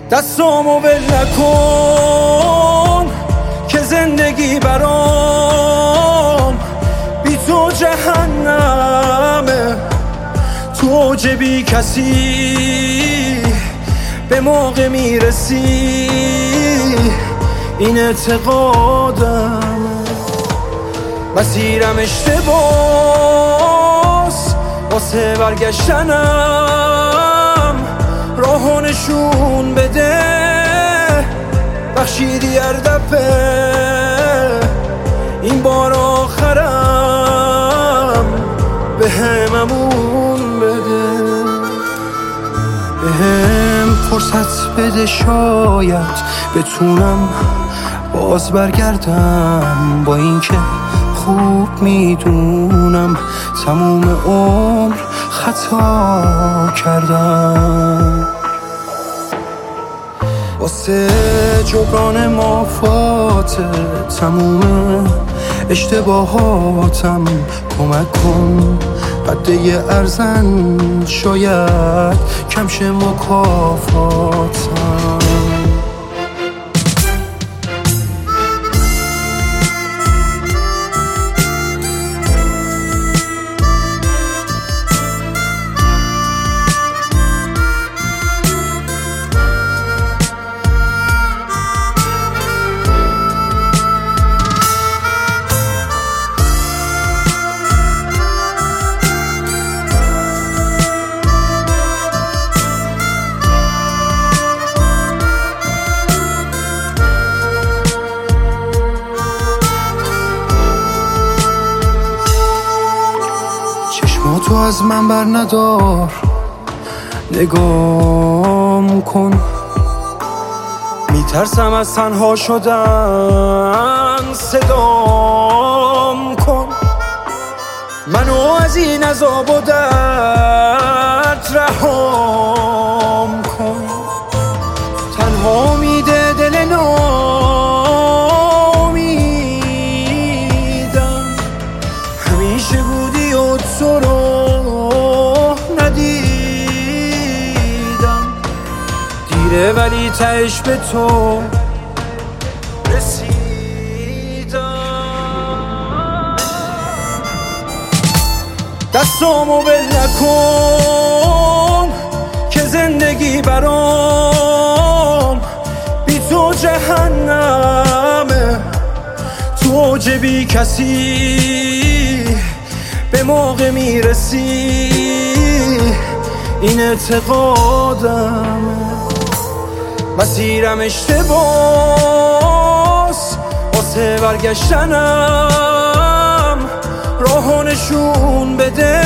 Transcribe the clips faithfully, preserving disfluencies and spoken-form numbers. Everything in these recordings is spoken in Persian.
دستامو ول نکن که زندگی برام بی تو جهنمه. تو اوج بی کسی به موقع میرسی، این اعتقادم. مسیرم اشتباس واسه برگشتنم، راهو نشون بده. بخشیدی هر دفعه، این بار آخرم به هم امون بده. به هم فرصت بده، شاید بتونم باز برگردم. با اینکه خوب میدونم تموم عمر خطا کردم. واسه جبران مافات تموم اشتباهاتم کمک کن. قده ارزن شاید کمش مکافاتم. تو از من بر ندار، نگام کن. میترسم از تنها شدن، صدام کن. منو از این عذاب و درد رهام کن. تنها میده دل نامیدم. همیشه بودی و تو رو ولی تهش به تو رسیدم. دستامو ول نکن که زندگی برام بی تو جهنمه. تو اوج بی کسی به موقع میرسی، این اعتقادمه. مسیرم اشتباس واسه برگشتنم، راهو نشون بده.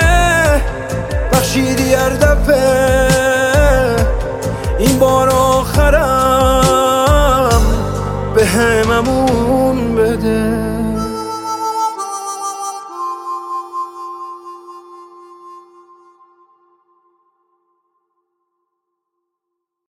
بخشیدی هر دفعه، این بار آخرم به هم امون بده.